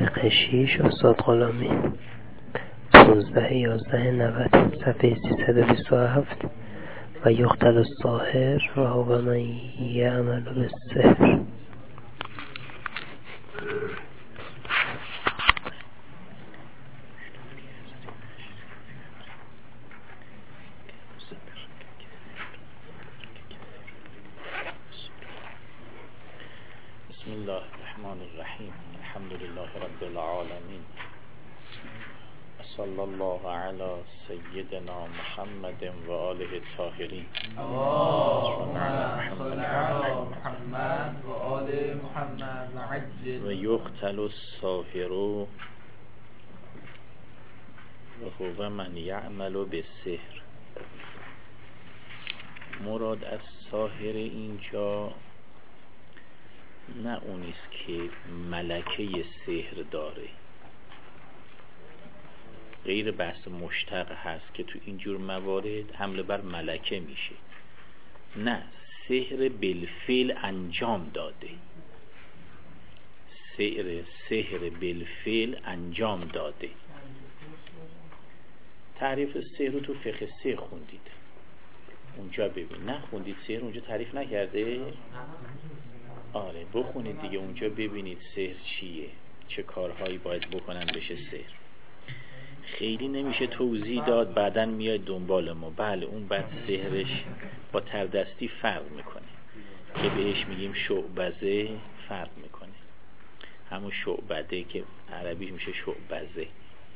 فقه 6 استاد غلامی 16/11/90 صفحه 327 و یقتل الساحر و هو من یعمل بالسحر. بسم الله الرحمن الرحیم. الحمد لله رب العالمین. صلی الله علی سیدنا محمد و آله الطاهرین. اللهم صل علی محمد و آل محمد و یقتل الساحر و هو من یعمل بالسحر. مراد از ساحر اینجا نه اونیست که ملکه سحر داره، غیر بحث مشتق هست که تو اینجور موارد حمله بر ملکه میشه. نه، سحر بالفعل انجام داده، سحر بالفعل انجام داده. تعریف سحر رو تو فقه 3 خوندید، اونجا ببین. نه خوندید سحر اونجا تعریف نکرده؟ آره بخونید دیگه، اونجا ببینید سحر چیه، چه کارهایی باید بکنن بشه سحر. خیلی نمیشه توضیح داد، بعدن میاد دنبال ما. بله اون بعد سحرش با تردستی فرق میکنه که بهش میگیم شعبزه، فرق میکنه. همون شعبده که عربیش میشه شعبزه.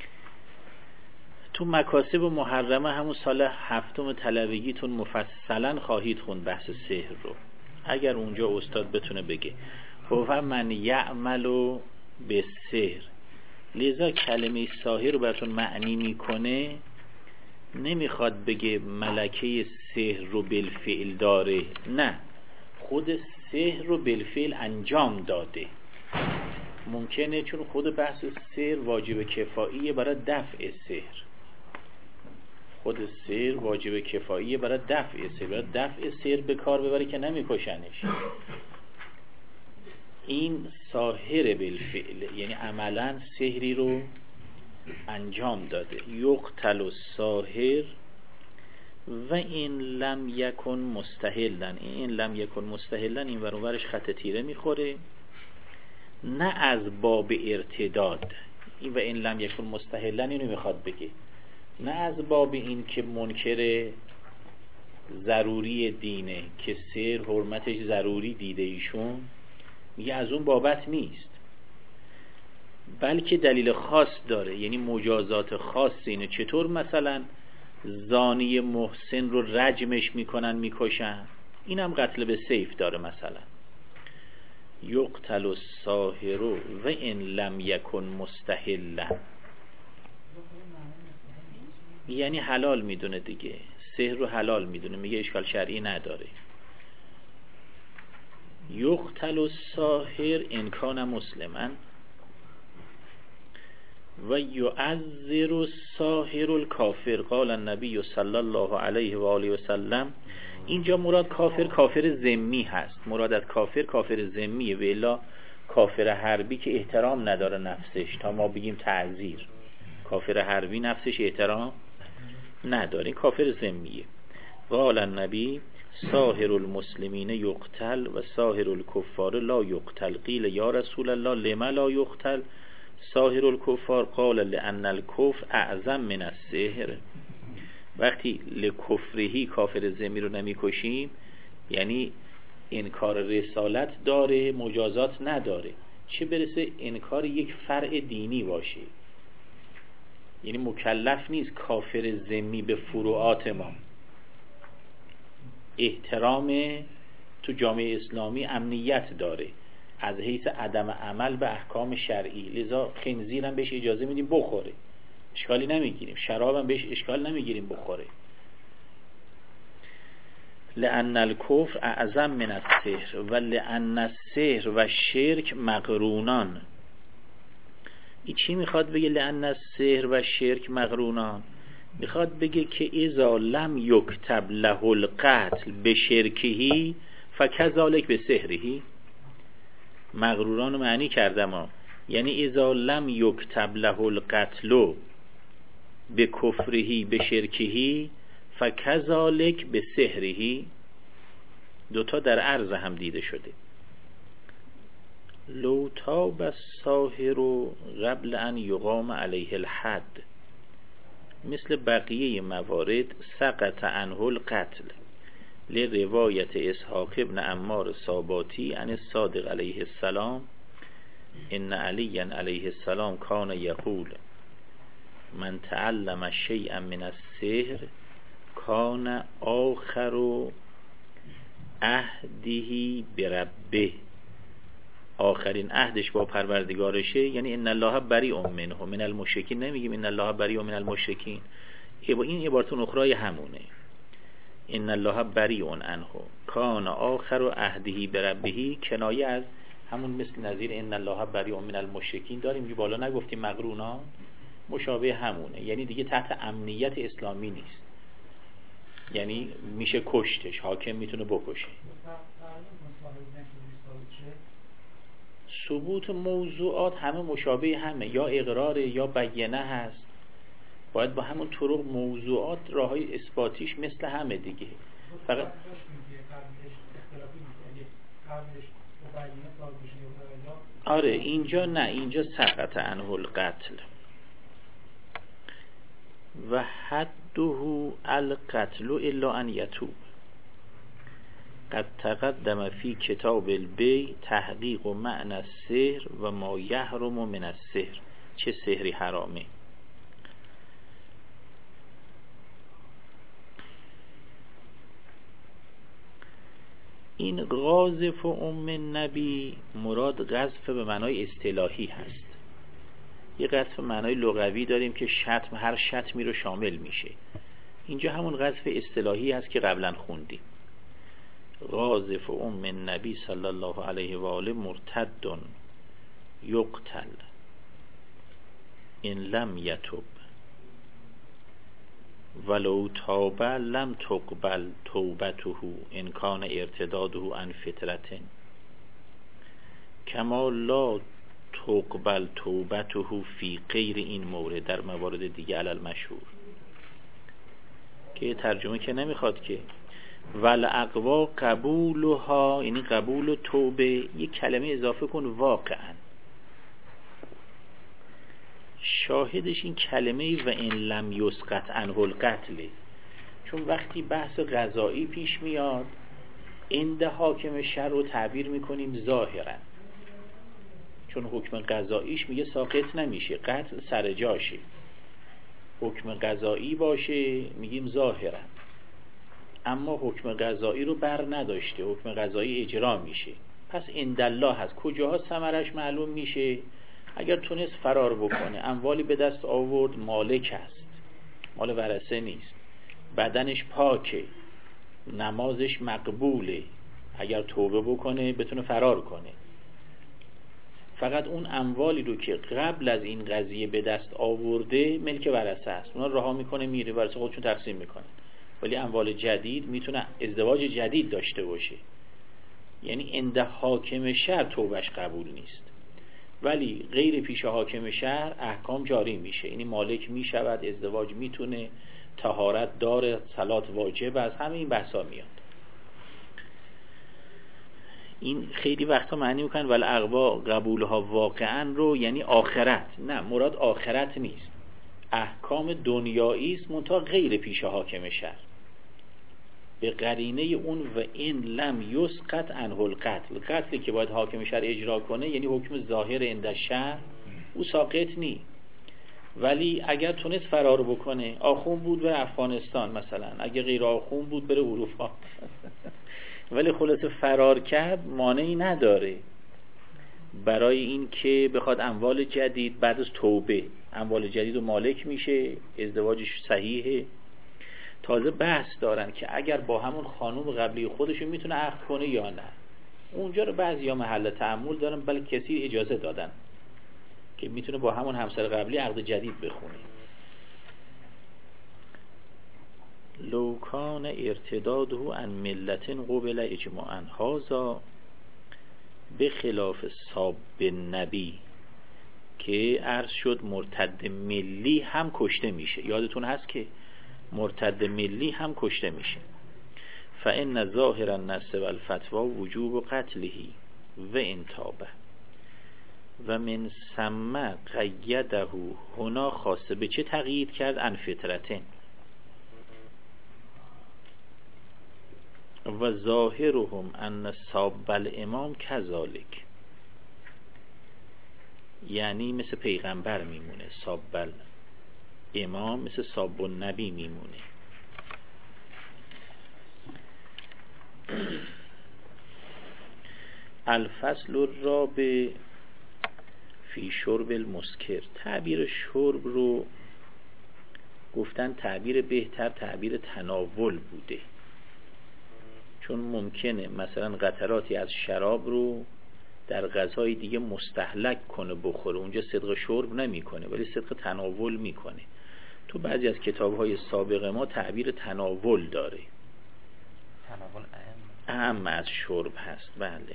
تو مکاسب و محرمه همون سال 7 طلبگیتون مفصلا خواهید خوند بحث سحر رو، اگر اونجا استاد بتونه بگه هو من یعمل بالسحر. لذا کلمه ساحر رو براتون معنی میکنه، نمیخواد بگه ملکه سحر رو بالفعل داره، نه، خود سحر رو بالفعل انجام داده. ممکنه چون خود بحث سحر واجب کفاییه برای دفع سحر، خود سحر واجب کفاییه برای دفع سحر، برای دفع سحر به کار ببره که نمیکشنش. این ساحر بالفعل یعنی عملا سحری رو انجام داده. یقتل الساحر و این لم یکن مستحلا. این لم یکن مستحلا این ور اونورش خط تیره میخوره، نه از باب ارتداد. این و این لم یکن مستحلا اینو میخواد بگه، نه از باب این که منکر ضروری دینه که سحر حرمتش ضروری دیده ایشون، میگه از اون بابت نیست، بلکه دلیل خاص داره، یعنی مجازات خاص اینه. چطور مثلا زانی محسن رو رجمش میکنن میکشن، اینم قتل به سیف داره. مثلا یقتل الساحر و ان لم یکن مستحلا، یعنی حلال میدونه دیگه، سحر رو حلال میدونه، میگه اشکال شرعی نداره. یقتل الساحر ان کان مسلما و یعذر الساحر الکافر. قال النبی صلی الله علیه و آله و سلم. اینجا مراد کافر ذمی هست. مراد از کافر ذمیه، و الا کافر حربی که احترام نداره نفسش، تا ما بگیم تعذیر. کافر حربی نفسش احترام نداره، این کافر ذمیه. قال النبی ساحر المسلمین یقتل و ساحر الکفار لا یقتل. قیل یا رسول الله لما لا یقتل ساحر الکفار؟ قال لان الکفر اعظم من السحر. وقتی لکفرهی کافر ذمی رو نمیکشیم، یعنی انکار رسالت داره، مجازات نداره، چه برسه انکار یک فرع دینی باشه. یعنی مکلف نیست کافر ذمی به فروعات ما. احترام تو جامعه اسلامی امنیت داره از حیث عدم عمل به احکام شرعی، لذا خنزیرم بهش اجازه میدیم بخوره، اشکالی نمیگیریم. شرابم بهش اشکال نمیگیریم بخوره. لأن الکفر اعظم من السحر و لأن السحر و شرک مقرونان. این چی میخواد بگه؟ لأن السحر و شرک مقرونان، میخواد بگه که اذا لم یکتب له القتل به شرکهی فکذالک به سحرهی. مغروران معنی کردم ها، یعنی اذا لم یکتب له القتل به کفرهی به شرکهی فکذالک به سحرهی، دوتا در عرض هم دیده شده. لو تاب الساحر قبل ان یقام علیه الحد، مثل بقیه موارد سقط عنه القتل لروایت اسحاق ابن عمار ساباتی عن الصادق علیه السلام ان علی علیه السلام کان یقول من تعلم شیئا من السحر کان آخر عهده بربه، آخرین عهدش با پروردگارشه، یعنی ان الله بریء منه من المشرکین، نمیگیم ان الله بریء من المشرکین، این عبارت اخرای همونه، ان الله بریء عنه کان آخر عهده بربه، کنایه از همون مثل نظیر ان الله بریء من المشرکین داریم که بالا نگفتیم مقرونا، مشابه همونه، یعنی دیگه تحت امنیت اسلامی نیست، یعنی میشه کشتش، حاکم میتونه بکشه. ثبوت موضوعات همه مشابه همه، یا اقرار یا بیانه هست، باید با همون طرق موضوعات راههای اثباتیش مثل همه دیگه. فقط آره اینجا نه، اینجا سقط عنه القتل و حده القتل الا ان یتوب. قد تقدم فی کتاب البی تحقیق و معنی السحر و ما یحرم من السحر، چه سحری حرامه. این قاذف ام نبی مراد قذف به معنای اصطلاحی هست. یه قذف معنای لغوی داریم که شتم، هر شتمی رو شامل میشه. اینجا همون قذف اصطلاحی هست که قبلا خوندیم. قاذف ام النبی صلی الله علیه و آله مرتد یقتل ان لم یتب ولو تاب لم تقبل توبته ان کان ارتداده عن فطرة کما لا تقبل توبته فی غیر این مورد، در موارد دیگه علل مشهور که ترجمه که نمیخواد که والاقوا قبولها، یعنی قبول توبه، یک کلمه اضافه کن واقعا، شاهدش این کلمه و ان لم یسقط عنه القتل، چون وقتی بحث قضایی پیش میاد عند حاکم شرع رو تعبیر میکنیم ظاهرا، چون حکم قضاییش میگه ساقط نمیشه، قتل سر جاشه. حکم قضایی باشه میگیم ظاهرا، اما حکم قضایی رو بر نداشته، حکم قضایی اجرا میشه، پس عندالله هست. کجاها ثمرش معلوم میشه؟ اگر تونست فرار بکنه، اموالی به دست آورد، مالک است، مال ورثه نیست، بدنش پاکه، نمازش مقبوله، اگر توبه بکنه بتونه فرار کنه. فقط اون اموالی رو که قبل از این قضیه به دست آورده ملک ورثه است، اونا رها میکنه میره، ورثه خودشون تقسیم میکنه. ولی اموال جدید میتونه ازدواج جدید داشته باشه، یعنی عند حاکم شرع توبهش قبول نیست، ولی غیر پیش حاکم شرع احکام جاری میشه، یعنی مالک میشود، ازدواج میتونه، طهارت داره، صلات واجب است، همه این بحثا میاد. این خیلی وقتا معنی میکنن ولی اقوا قبولها واقعا رو یعنی آخرت، نه، مراد آخرت نیست، احکام دنیایی است منتها غیر پیش حاکم شرع، به قرینه اون و این لم یسقط عنه القتل، قتلی که باید حاکم شرع اجرا کنه یعنی حکم ظاهر عند شرع، او ساقط نی. ولی اگر تونست فرار بکنه، آخون بود بره افغانستان مثلا، اگر غیر آخون بود بره اروپا ولی خلاصه فرار کرد، مانعی نداره برای این که بخواد اموال جدید بعد از توبه اموال جدید و مالک میشه، ازدواجش صحیحه. تازه بحث دارن که اگر با همون خانوم قبلی خودش میتونه عقد کنه یا نه، اونجا رو بعضیا محل تأمل دارن، بلکه کسی اجازه دادن که میتونه با همون همسر قبلی عقد جدید بخونه. لو کان ارتداده عن ملت قبل اجماعا هذا بخلاف صاب النبی که عرض شد مرتد ملی هم کشته میشه. یادتون هست که مرتد ملی هم کشته میشه. فإن ظاهر النص والفتوى وجوب قتله و ان تاب و من ثم قیده هنا خاصه. به چه تقیید کرد؟ عن فطرتین و ظاهرهم ان ساب الامام کذالک، یعنی مثل پیغمبر میمونه. ساب الامام مثل ساب النبی میمونه. الفصل الرابع فی شرب المسکر. تعبیر شرب رو گفتن تعبیر بهتر تعبیر تناول بوده، چون ممکنه مثلا قطراتی از شراب رو در غذای دیگه مستهلک کنه بخوره، اونجا صدق شرب نمی کنه ولی صدق تناول میکنه. تو بعضی از کتاب‌های سابق ما تعبیر تناول داره، تناول اهم از شرب هست. بله،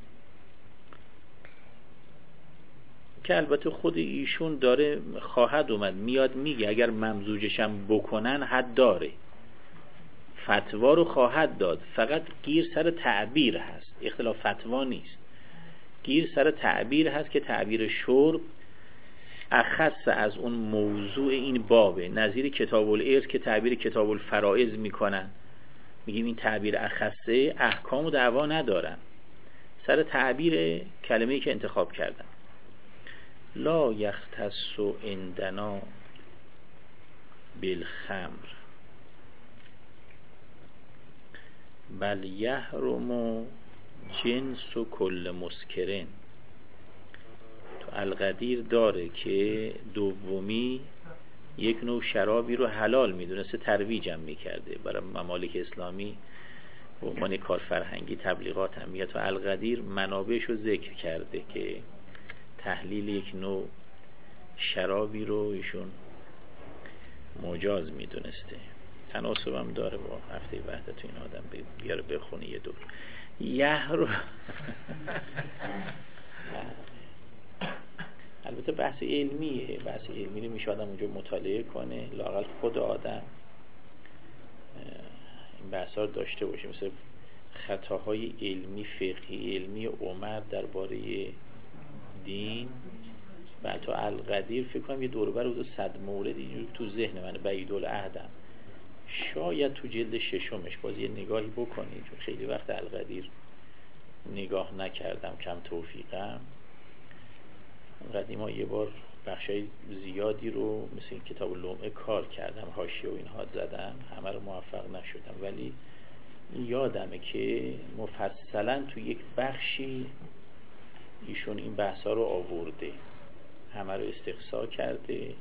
که البته خود ایشون داره خواهد اومد میاد میگه اگر ممزوجشم بکنن حد داره، فتوا رو خواهد داد، فقط گیر سر تعبیر هست، اختلاف فتوا نیست، گیر سر تعبیر هست که تعبیر شرب اخص از اون موضوع این بابه. نظیر کتاب الارث که تعبیر کتاب الفرائض میکنن، میگیم این تعبیر اخصه، احکام و دعوا ندارن، سر تعبیر کلمه‌ای که انتخاب کردن. لا یختص عندنا بالخمر بل یحرم جنس و کل مسکرین. تو القدیر داره که دومی یک نوع شرابی رو حلال میدونسته، ترویجم میکرده برای ممالک اسلامی و عنوان کار فرهنگی تبلیغات هم میاد. تو القدیر منابعش رو ذکر کرده که تحلیل یک نوع شرابی رو ایشون مجاز میدونسته. تناسب هم داره با هفته وحدت این آدم بیاره بخونه یه دور رو. البته بحث علمیه، بحث علمی رو میشه آدم اونجا مطالعه کنه، لااقل خود آدم این بحثا رو داشته باشه، مثل خطاهای علمی فقهی علمی عمر درباره دین. بعد تو القدیر فکر کنم یه دوربر حدود 100 مورد اینجور تو ذهن من بعیدالعهدم، شاید تو جلد ششمش باز یه نگاهی بکنید، چون خیلی وقت القدیر نگاه نکردم، کم توفیقم. قدیما یه بار بخشای زیادی رو مثل این کتاب لمعه کار کردم، حاشیه و اینها زدم، همه رو موفق نشدم، ولی یادمه که مفصلا تو یک بخشی ایشون این بحثا رو آورده، همه رو استقصا کرده.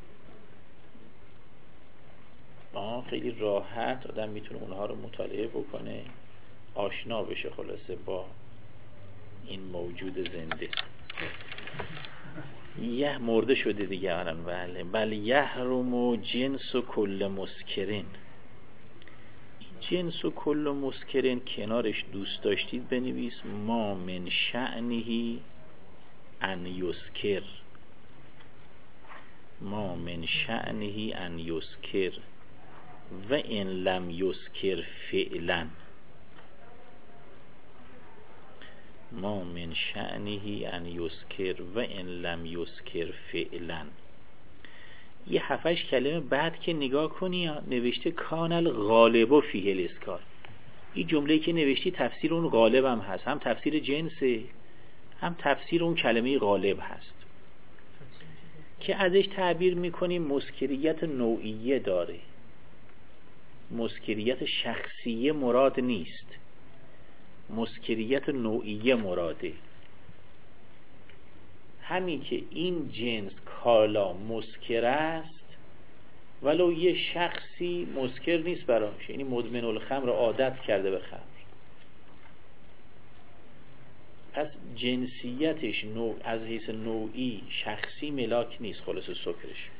خیلی راحت آدم میتونه اونها رو مطالعه بکنه، آشنا بشه خلاصه با این موجود زنده. یه مرده شده دیگه الان. بله یحرم جنس و کل مسکرین. جنس و کل مسکرین کنارش دوست داشتید بنویس ما من شأنه ان یسکر، ما من شأنه ان یسکر و ان لم یسکر فعلا، ما من شأنه ان یسکر و ان لم یسکر فعلا. یه 7-8 کلمه بعد که نگاه کنی نوشته کان الغالب فیه الاسکار. این جمله‌ای که نوشتی تفسیر اون غالب هم هست، هم تفسیر جنسه هم تفسیر اون کلمه غالب هست که ازش تعبیر میکنیم مسکریت نوعیه داره، مسکریت شخصیه مراد نیست، مسکریت نوعیه مراده. همین که این جنس کالا مسکر است ولو یه شخصی مسکر نیست براش، یعنی مدمن الخمر عادت کرده به خمر، پس جنسیتش نوع از حیث نوعی شخصی ملاک نیست خلاص سکرش.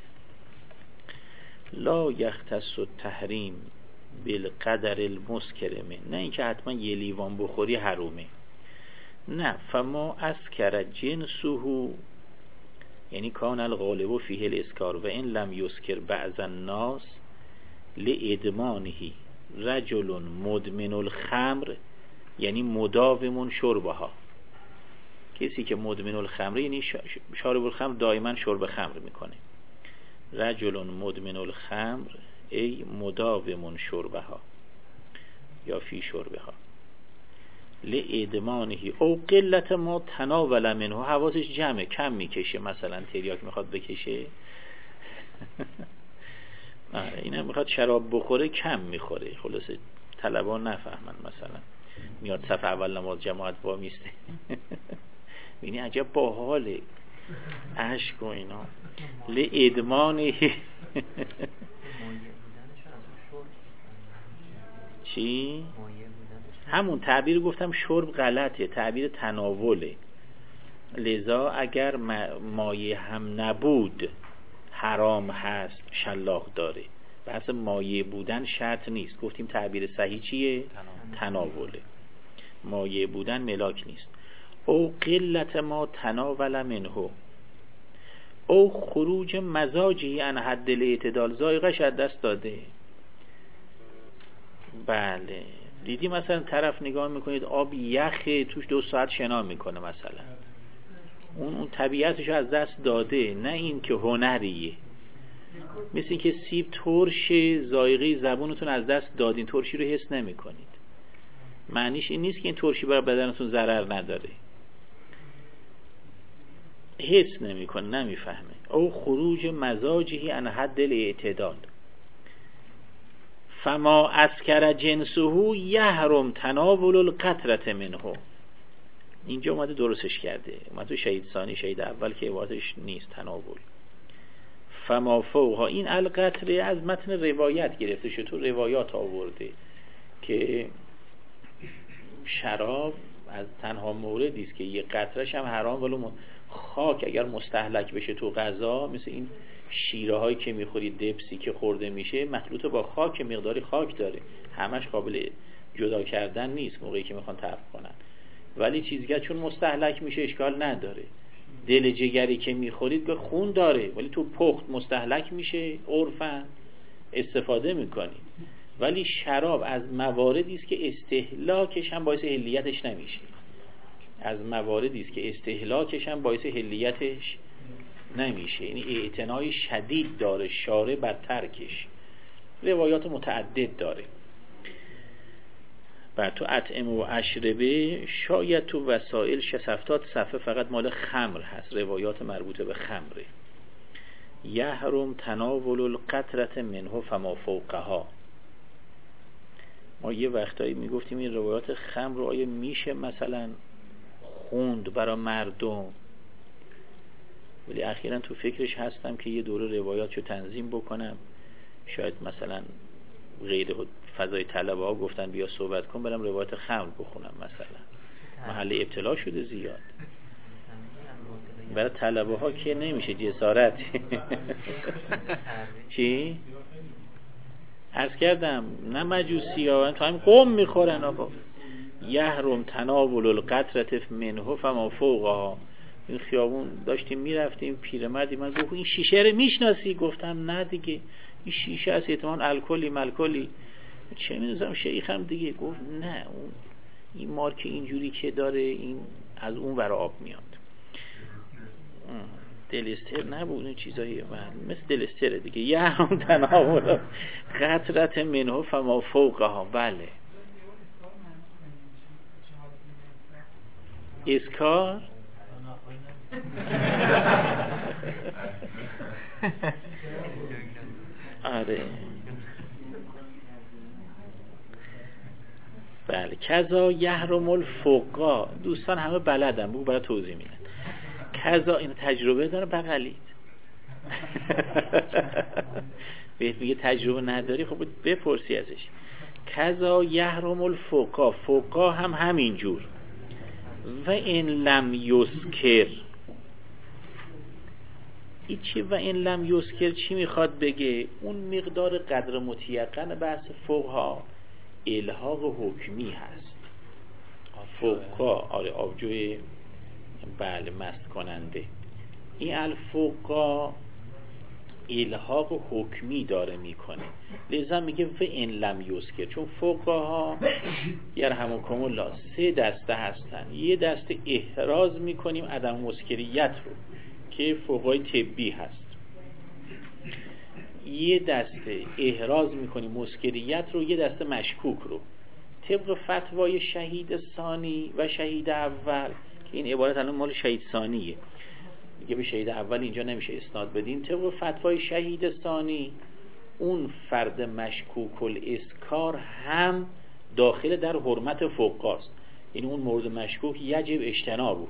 لا یختص التحریم بالقدر المسکرمه، نه اینکه حتما یه لیوان بخوری حرومه، نه. فما اسکر جنسه یعنی کان الغالب فیه الاسکار و این لم یسکر بعض الناس لادمانه رجل مدمن الخمر، یعنی مداوم شربها، کسی که مدمن الخمر یعنی شارب الخمر دائما شرب خمر میکنه. رجل مدمن الخمر ای مداوم شربها یا فی شربها لادمانه او قلت ما تناول منه، حواسش جمعه، کم میکشه، مثلا تریاک میخواد بکشه اینم میخواد شراب بخوره کم میخوره، خلاصه طلبا نفهمن، مثلا میاد صف اول نماز جماعت با میسته بینی عجب باحاله، عشق و اینا لادمانه چی؟ همون تعبیر گفتم شرب غلطه، تعبیر تناوله، لذا اگر مایه هم نبود حرام هست، شلاق داره، بحث مایه بودن شرط نیست، گفتیم تعبیر صحیح چیه؟ تناوله، مایه بودن ملاک نیست. او قلت ما تناول منه او خروج مزاجی عن حد الاعتدال، ذائقه‌اش از دست داده. بله دیدی مثلا طرف نگاه میکنید آب یخه توش 2 ساعت شنا میکنه، مثلا اون طبیعتش از دست داده، نه این که هنریه. مثل این که سیب ترشه، ذائقه زبونتون از دست دادین، ترشی رو حس نمیکنید، معنیش این نیست که این ترشی برای بدنتون ضرر نداره، حس نمیکنه، نمیفهمه. او خروج مزاجی عن حد الاعتدال فما اسکر جنسه یحرم تناول القطره منه. اینجا اومده درستش کرده، اومده تو شهید ثانی، شهید اول که عبارتش نیست تناول. فما فوقها، این القطره از متن روایت گرفته شده، تو روایات آورده که شراب از تنها موردی است که یه قطرهش هم حرام، ولو خاک اگر مستهلک بشه تو غذا، مثل این شیره هایی که میخورید، دبسی که خورده میشه مخلوط با خاک، مقداری خاک داره، همش قابل جدا کردن نیست موقعی که میخوان طبخ کنن، ولی چیزی چون مستهلک میشه اشکال نداره. دل جگری که میخورید به خون داره، ولی تو پخت مستهلک میشه، عرفاً استفاده میکنید. ولی شراب از مواردی است که استهلاکش هم باعث حلیتش نمیشه، از مواردی است که استهلاکش هم باعث حلیتش نمیشه، یعنی اعتنای شدید داره شارع بر ترکش، روایات متعدد داره. بعد تو اطعمه و اشربه شاید تو وسائل 670 صفحه فقط مال خمر هست، روایات مربوطه به خمره. یحرم تناول القطره منه فما فوقها. ما یه وقتایی میگفتیم این روایات خمر رو آیا میشه مثلا خوند برای مردم، ولی اخیراً تو فکرش هستم که یه دوره روایاتشو تنظیم بکنم، شاید مثلا غیر فضای طلبه ها گفتن بیا صحبت کن، برم روایات خمر بخونم، مثلا محل ابتلا شده زیاد برای طلبه ها که نمیشه جسارت چی؟ عرض کردم نه مجوسی ها تو همین قوم میخورن آقا. یحرم تناول القطره منه فما فوقها. این خیابون داشتیم میرفتیم، پیرمردی من گفت این شیشه رو میشناسی؟ گفتم نه دیگه، این شیشه است، احتمال الکلی ملکلی، چه میدونم شیخم دیگه. گفت نه اون این مارک اینجوری که داره این از اون ور آب میاد. دلستر نبود این چیزایی مثل دلستر دیگه. یحرم تناول قطره منه فما فوقها. بله اسکار آره بله. کذا یحرم الفقا. دوستان همه بلدن بگو برای توضیح میدن. کذا این تجربه داره بغلید بهت میگه تجربه نداری، خب بپرسی ازش. کذا یحرم الفقا. فقا هم همین جور. و این لم یسکر. ایچی و این لم یسکر چی میخواد بگه؟ اون مقدار قدر متیقن بحث فقها الحاق حکمی هست. فقها آره آبجوی بله مست کننده. این الفقا الحاق حکمی داره میکنه، لذا میگه و ان لم یذکر، چون فقها یرحمکم الله 3 دسته هستن. یه دسته احراز میکنیم عدم مسکریت رو که فقهای طبی هست، یه دسته احراز میکنیم مسکریت رو، یه دسته مشکوک رو. طبق فتوای شهید ثانی و شهید اول که این عبارت الان مال شهید ثانیه، دیگه به شهید اول اینجا نمیشه اسناد بدیم. طبق فتوای شهید ثانی اون فرد مشکوک الاسکار هم داخل در حرمت فقهاست، یعنی اون مورد مشکوک یجب اجتنابه،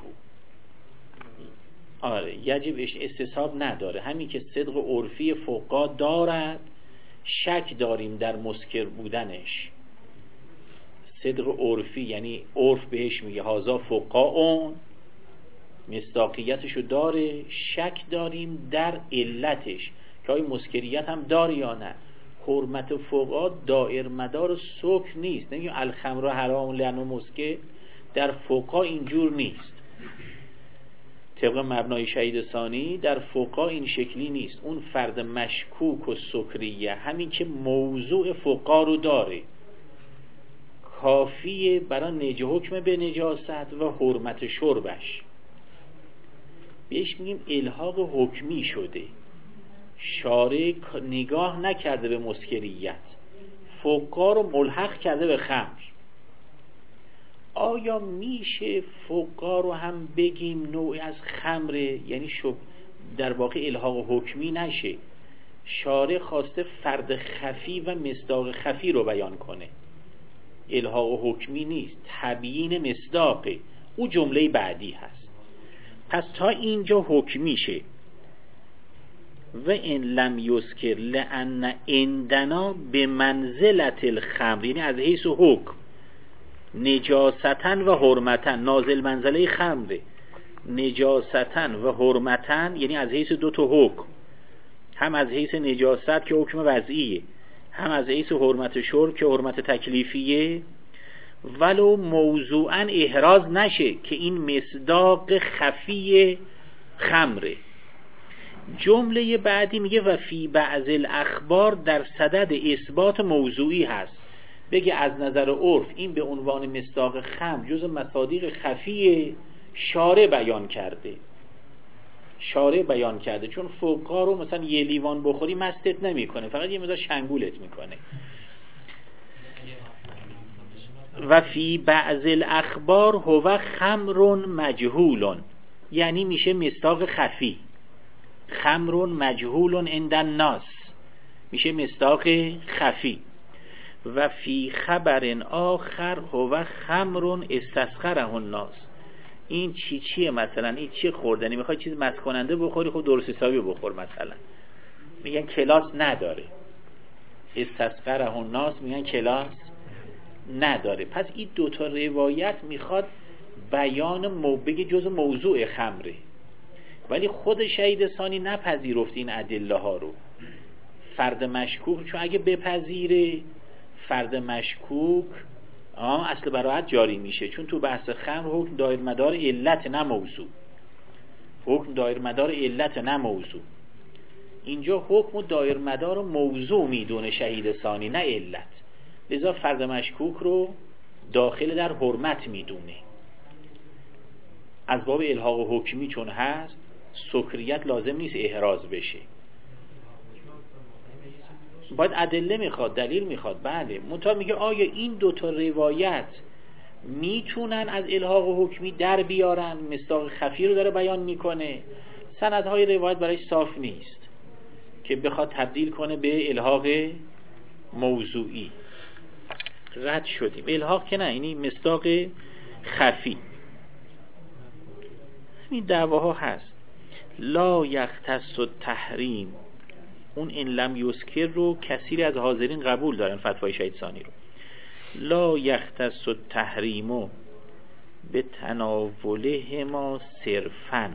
آره یجب استصحاب نداره، همین که صدق عرفی فقها دارد، شک داریم در مسکر بودنش. صدق عرفی یعنی عرف بهش میگه هازا فقهاون، مصداقیتشو داره، شک داریم در علتش که آیا مسکریت هم داره یا نه. حرمت فقها دائر مدار سکر نیست، نمیگه الخمر حرام لانه مسکر، در فقها اینجور نیست. طبق مبنای شهید ثانی در فقها این شکلی نیست. اون فرد مشکوک و سکریه همین که موضوع فقها رو داره کافیه برای حکم به نجاست و حرمت شربش. بهش میگیم الحاق حکمی شده، شارع نگاه نکرده به مسکریت، فقها رو ملحق کرده به خمر. آیا میشه فقها رو هم بگیم نوعی از خمره؟ یعنی در واقع الحاق حکمی نشه، شارع خواسته فرد خفی و مصداق خفی رو بیان کنه، الحاق حکمی نیست، تبیین مصداقه، او جمله بعدی هست. پس تا اینجا حکمی شه. و ان لم یذکر لان عندنا به منزلت الخمر، یعنی از حیث حکم نجاستن و حرمتن، نازل منزله خمره، نجاستن و حرمتن یعنی از حیث 2 تا حکم، هم از حیث نجاست که حکم وضعیه، هم از حیث حرمت شرب که حرمت تکلیفیه. ولو موضوعا احراز نشه که این مصداق خفی خمره. جمله بعدی میگه و فی بعض الاخبار در صدد اثبات موضوعی هست، بگه از نظر عرف این به عنوان مصداق خمر جز مصادیق خفی شارع بیان کرده، شارع بیان کرده. چون فقها رو مثلا یه لیوان بخوری مستت نمیکنه، فقط یه مقدار شنگولت میکنه. و فی بعض الاخبار هو خمر مجهول، یعنی میشه مصداق خفی. خمر مجهول عند الناس میشه مصداق خفی. و فی خبر آخر هو خمر استسخره الناس، این چیه مثلا این چی خوردنی، میخوای چیز مست کننده بخوری، خب درست حسابی بخور، مثلا میگن کلاس نداره، استسخره الناس میگن کلاس نداره. پس این 2 تا روایت میخواد بیان بگه جز موضوع خمره، ولی خود شهید ثانی نپذیرفت این ادله ها رو. فرد مشکوک، چون اگه بپذیره فرد مشکوک اصل براحت جاری میشه، چون تو بحث خمر حکم دایر مدار علت نه موضوع، حکم دایر مدار علت نه موضوع. اینجا حکم دایر مدار موضوع میدونه شهید ثانی نه علت، لذا فرد مشکوک رو داخل در حرمت میدونه. از باب الحاق حکمی چون هست سکریت لازم نیست احراز بشه، باید ادله میخواد، دلیل میخواد. بله، منتها میگه آیا این 2 تا روایت میتونن از الحاق حکمی در بیارن؟ مصداق خفی رو داره بیان میکنه، سندهای روایت برایش صاف نیست که بخواد تبدیل کنه به الحاق موضوعی. رد شدیم. الحاق که نه، یعنی مصداق خفی. این دعواها هست. لا یختص التحریم، اون ان لم یذکر رو کثیر از حاضرین قبول دارن، فتوای شهید ثانی رو. لا یختص التحریم به تناولهما صرفا،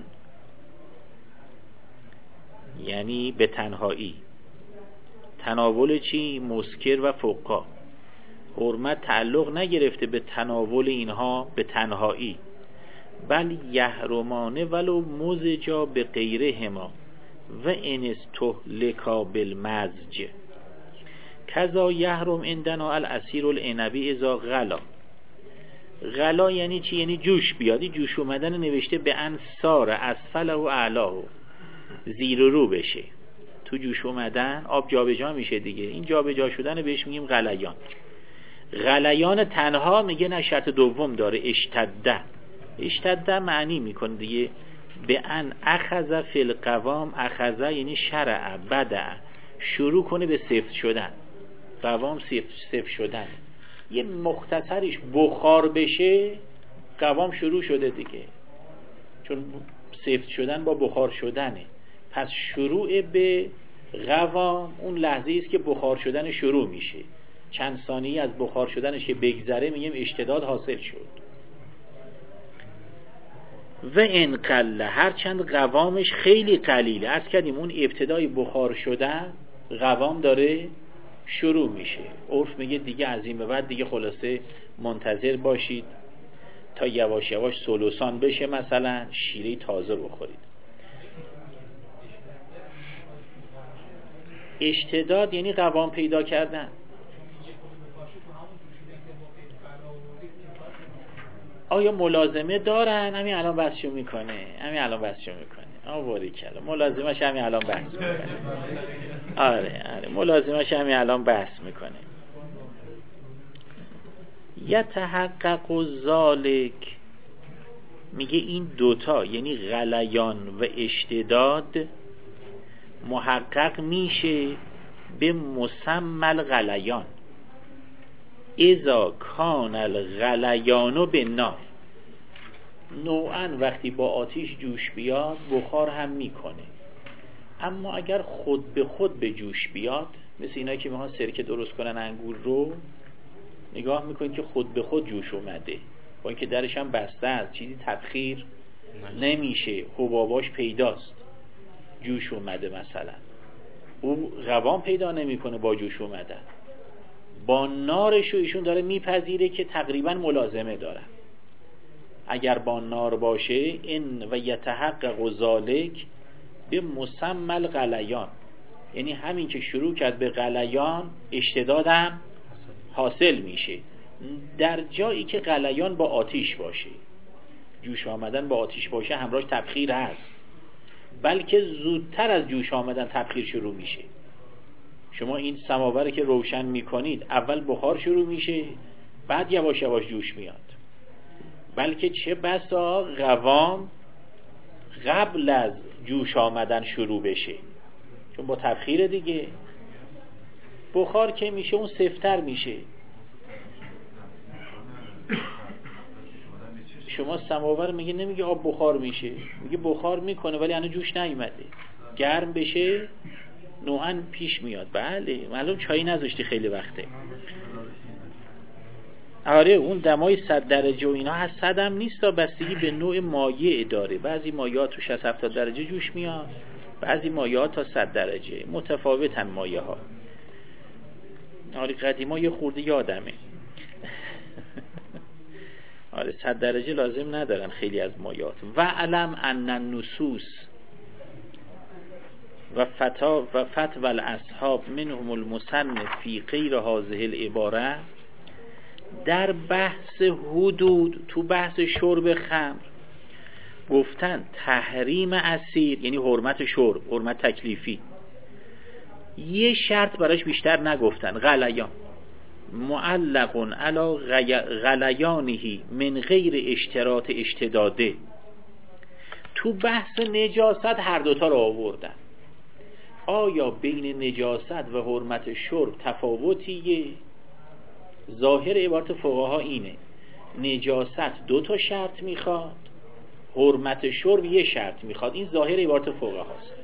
یعنی به تنهایی. تناول چی؟ مسکر و فقها. حرمت تعلق نگرفته به تناول اینها به تنهایی، بل یحرمانه ولو مزجا به غیرهما و ان استهلکا بالمزج کذا یحرم عندنا العصیر العنبی اذا غلا. غلا یعنی چی؟ یعنی جوش بیاد. جوش اومدن نوشته به انصار اسفله و اعلاه، زیر و رو بشه. تو جوش اومدن آب جابجا میشه دیگه. این جابجا شدن بهش میگیم غلیان. غلیان تنها میگه نه، شرط دوم داره، اشتده معنی میکنه دیگه. به ان اخذ فی القوام، اخذ یعنی شرع، بدع شروع کنه به سفت شدن. قوام سفت شدن، یه مختصرش بخار بشه، قوام شروع شده دیگه، چون سفت شدن با بخار شدنه. پس شروع به قوام اون لحظه است که بخار شدن شروع میشه. چند ثانیه از بخار شدنش که بگذره میگیم اشتداد حاصل شد. و ان قل، هرچند قوامش خیلی قلیله. عرض کردیم اون ابتدای بخار شدن قوام داره شروع میشه. عرف میگه دیگه از این به بعد دیگه خلاصه منتظر باشید تا یواش یواش سلوسان بشه، مثلا شیره تازه بخورید. اشتداد یعنی قوام پیدا کردن. آیا ملازمه دارن؟ همین الان بحثشو میکنه. باریکلا، ملازمش همین الان بحث میکنه. آره ملازمش همین الان بحث میکنه. یتحقق ذالک، میگه این دوتا یعنی غلیان و اشتداد محقق میشه به مسمى الغلیان اذا کان الغلیان بالنار. نوعا وقتی با آتیش جوش بیاد بخار هم میکنه، اما اگر خود به خود به جوش بیاد، مثل اینا که میخوان سرکه درست کنن انگور رو، نگاه میکنید که خود به خود جوش اومده، با اینکه درش هم بسته است، چیزی تبخیر نمیشه، حباباش پیداست، جوش اومده. مثلا او قوام پیدا نمیکنه با جوش اومدن، با نارشو ایشون داره میپذیره که تقریبا ملازمه داره. اگر با نار باشه این و یتحقق ذالک به مسمى الغلیان، یعنی همین که شروع کرد به غلیان اشتدادم حاصل میشه. در جایی که غلیان با آتیش باشه، جوش آمدن با آتیش باشه، همراهش تبخیر هست، بلکه زودتر از جوش آمدن تبخیر شروع میشه. شما این سماوره که روشن میکنید، اول بخار شروع میشه، بعد یواش یواش جوش میاد. بلکه چه بسا قوام قبل از جوش آمدن شروع بشه، چون با تبخیر دیگه بخار که میشه اون سفتر میشه. شما سماور میگه، نمیگه آب بخار میشه، میگه بخار میکنه ولی هنوز جوش نیومده. گرم بشه نوعا پیش میاد. بله معلوم چایی نذاشتی خیلی وقته. آره اون دمای 100 درجه و اینا هست، 100 هم نیست، بستگی به نوع مایع داره. بعضی مایعات تو 60-70 درجه جوش میاد، بعضی مایعات تا 100 درجه، متفاوتن مایع ها. آره قدیما یه خورده یادمه. آره 100 درجه لازم ندارن خیلی از مایعات. و علم ان النصوص و فتوى الاصحاب منهم المصنف فی غیر هذه العباره، در بحث حدود، تو بحث شرب خمر گفتن تحریم عصیر یعنی حرمت شرب، حرمت تکلیفی، یه شرط براش بیشتر نگفتن، غلیان، معلق علی غلیانه من غیر اشتراط اشتداده. تو بحث نجاست هر دوتا رو آوردن. آیا بین نجاست و حرمت شرب تفاوتیه؟ ظاهر عبارت فقها اینه، نجاست 2 شرط میخواد، حرمت شرب 1 شرط میخواد. این ظاهر عبارت فقهاست.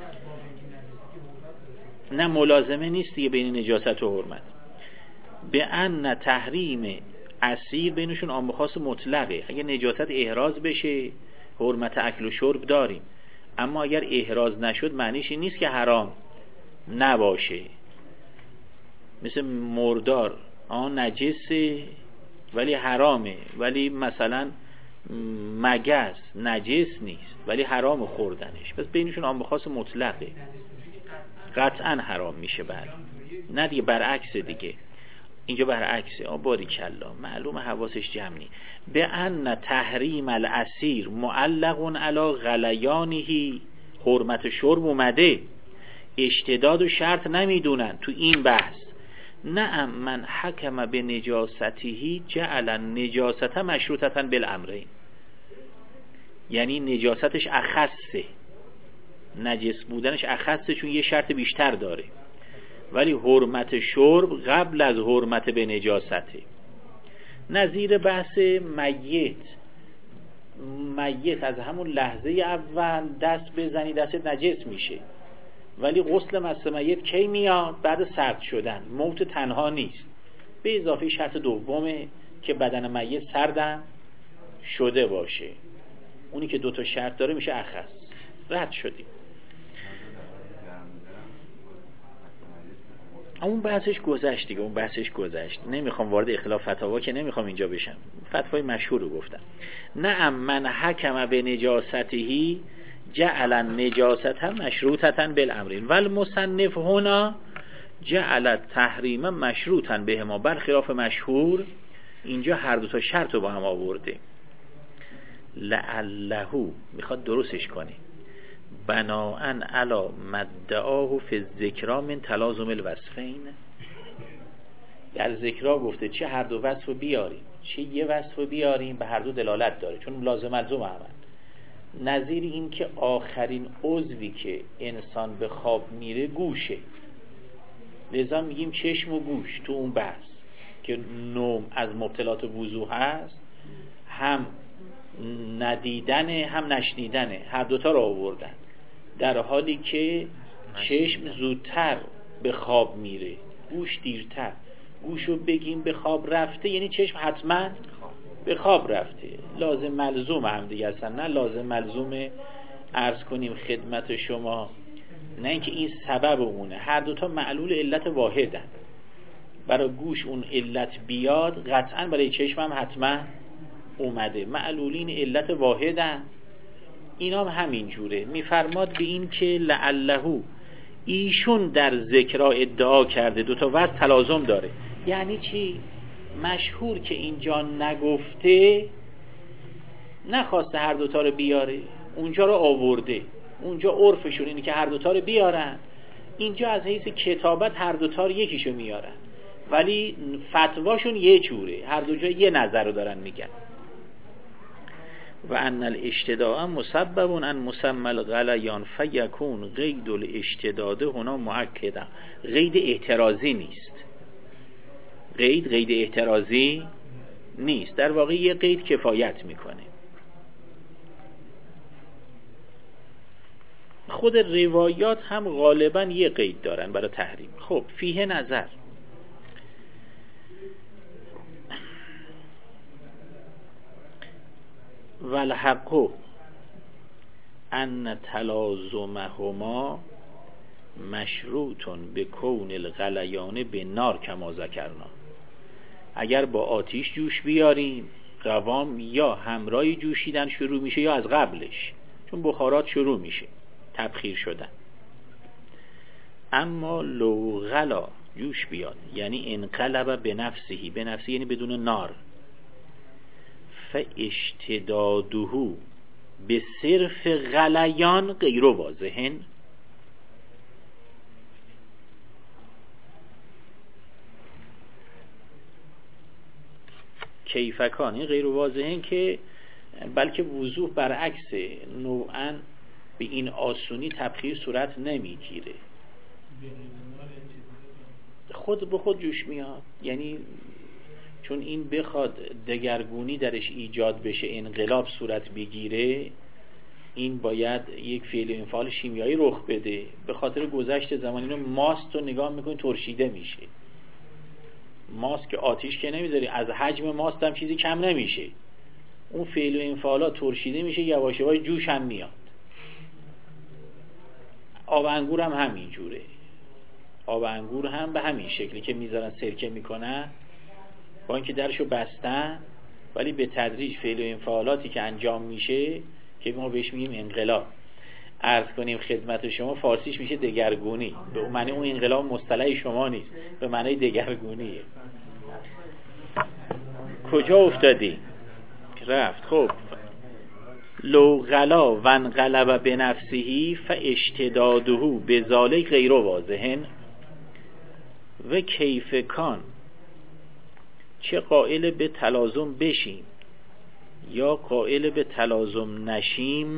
نه ملازمه نیست دیگه بین نجاست و حرمت. به ان تحریم عصیر بینشون عام و خاص مطلقه. اگه نجاست احراز بشه حرمت اکل و شرب داریم، اما اگر احراز نشد معنیش این نیست که حرام نباشه. مثل مردار نجسه ولی حرامه، ولی مثلا مگس نجس نیست ولی حرام خوردنش، پس بینشون عام خاص مطلقه، قطعا حرام میشه. بعد نه دیگه، برعکس دیگه، اینجا برعکسه. باریکلا، معلوم حواسش جمع نی. به ان تحریم الاسیر معلق علی غلیانه، حرمت شرب اومده، اشتداد و شرط نمیدونن تو این بحث. نه من حکم به نجاستهی جعل نجاست مشروطتا بالامرین، یعنی نجاستش اخصه، نجس بودنش اخصه چون یه شرط بیشتر داره، ولی حرمت شرب قبل از حرمت به نجاسته. نظیر بحث میت از همون لحظه اول دست بزنی دستت نجس میشه، ولی غسل مس میت کی میاد؟ بعد سرد شدن. موت تنها نیست، به اضافه شرط دومه که بدن میت سردم شده باشه، اونی که 2 شرط داره میشه اخص. رد شدیم. اون بحثش گذشت دیگه، اون بحثش گذشت. نمیخوام وارد اختلاف فتاوا که نمیخوام اینجا بشم، فتوای مشهور رو گفتم. نه من حکم به نجاستهی جعل نجاست مشروطتا بالامرین والمصنف هنا جعل تحریم مشروطا بهما برخلاف مشهور. اینجا هر 2 شرط رو با هم آورده. لعله میخواد درستش کنه، بناءً علی مدعاه فی الذکر من تلازم الوصفین. در ذکر گفته چه هر 2 وصف رو بیاریم چه یه وصف رو بیاریم، به هر 2 دلالت داره چون لازم ملزوم عمل. نظیر این که آخرین عضوی که انسان به خواب میره گوشه، لذا میگیم چشم و گوش تو اون بحث که نوم از مبطلات وضو هست، هم ندیدنه هم نشنیدنه، هر 2 رو آوردن، در حالی که چشم زودتر به خواب میره، گوش دیرتر. گوشو بگیم به خواب رفته یعنی چشم حتما به خواب رفته، لازم ملزوم هم دیگه هستن، نه لازم ملزوم عرض کنیم خدمت شما، نه اینکه این سبب اونه، هر 2 معلول علت واحدن. برای گوش اون علت بیاد قطعا برای چشم هم حتما اومده، معلولین علت واحدن. اینا هم همین جوره. میفرماد به این که لعله ایشون در ذکر ادعا کرده 2 وصف تلازم داره. یعنی چی؟ مشهور که اینجا نگفته، نخواسته هر 2 رو بیاره، اونجا رو آورده. اونجا عرفشون اینه که هر 2 رو بیارن، اینجا از حیث کتابت هر 2 رو یکیشو میارن، ولی فتواشون یه جوره، هر 2 جا یه نظر رو دارن میگن. و ان الاشتداء مسبب عن مسمى الغلیان فیکون قید الاشتداد هنا مؤکدا. قید اعتراضی نیست، قید اعتراضی نیست، در واقع یه قید کفایت میکنه. خود روایات هم غالبا یه قید دارن برای تحریم. خب فیه نظر. والحق ان تلازمهما مشروط به کون الغلیان به نار کما ذکرنا. اگر با آتیش جوش بیاریم، قوام یا همراهی جوشیدن شروع میشه یا از قبلش، چون بخارات شروع میشه تبخیر شدن. اما لو غلا جوش بیاد یعنی انقلب به نفسهی، به نفسی یعنی بدون نار، فاشتداده به صرف غلیان غیر واضحن. کیفکانی غیر واضحن که بلکه وضوح برعکس، نوعا به این آسونی تبخیر صورت نمیگیره، خود به خود جوش میاد. یعنی چون این بخواد دگرگونی درش ایجاد بشه، انقلاب صورت بگیره، این باید یک فعل و انفعال شیمیایی رخ بده. به خاطر گذشت زمانی رو ماست رو نگاه میکنی ترشیده میشه. ماست که آتیش که نمیذاری، از حجم ماست هم چیزی کم نمیشه، اون فعل و انفعالات ترشیده میشه، یواش یواش جوش هم میاد. آب انگور هم همین جوره، آب انگور هم به همین شکلی که میذارن سرکه میکنن، با اینکه درشو بستن ولی به تدریج فعل و انفعالاتی که انجام میشه که ما بهش میگیم انقلاب، عرض کنیم خدمت شما، فارسیش میشه دگرگونی. به معنی اون انقلاب مصطلح شما نیست، به معنی دگرگونیه. کجا افتادی؟ رفت. خب لو غلا و انقلب بنفسه فاشتداده بذالک غیر واضح و کیف کان، چه قائل به تلازم بشیم یا قائل به تلازم نشیم،